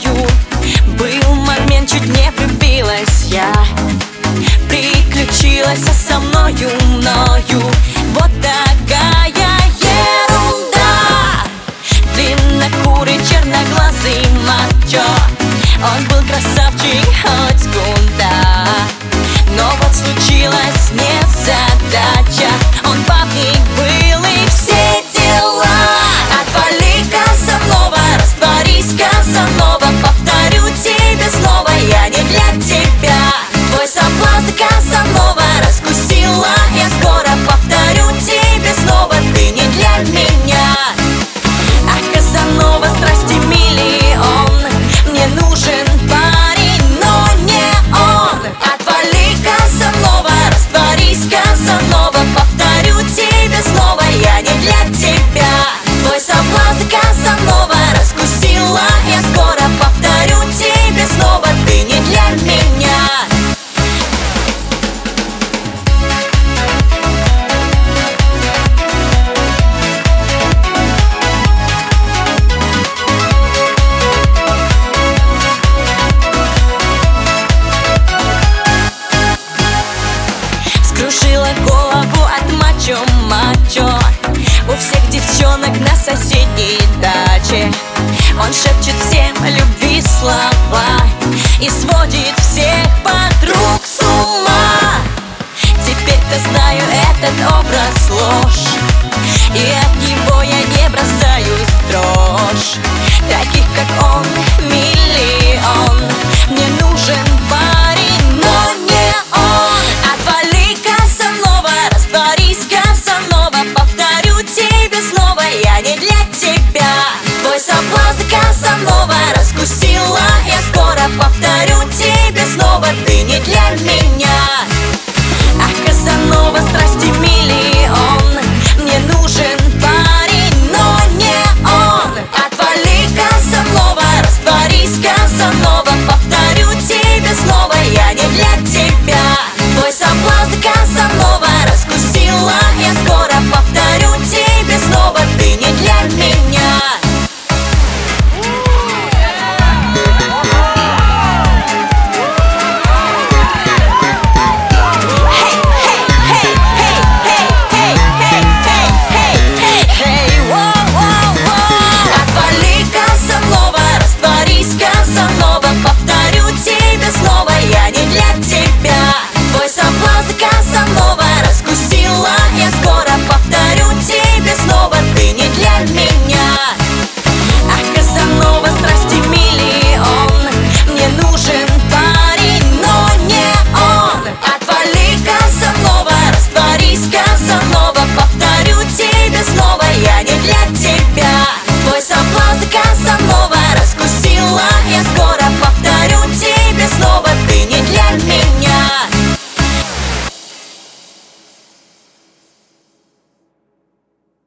мною. Был момент, чуть не влюбилась я, приключилась со мною. Вот такая ерунда. Длиннокурый, черноглазый мачо, он был красавчик, хоть куда. Но вот случилась незадача, он бабник был и все дела. Отвали-ка Казанова, растворись-ка Казанова, повторю тебе снова, я не для тебя. Твой соблазн Казанова раскусила я скоро, повторю тебе снова, ты не для меня. Ах, Казанова, страсти миллион, мне нужен парень, но не он. Отвали Казанова, растворись Казанова, повторю тебе снова, я не для тебя. Твой соблазн Казанова раскусила я скоро, повторю тебе снова, ты не для меня. Скружила голову от мачо, у всех девчонок на соседней даче. Он шепчет всем любви слова и сводит всех подруг с ума. Теперь-то знаю, этот образ ложь, и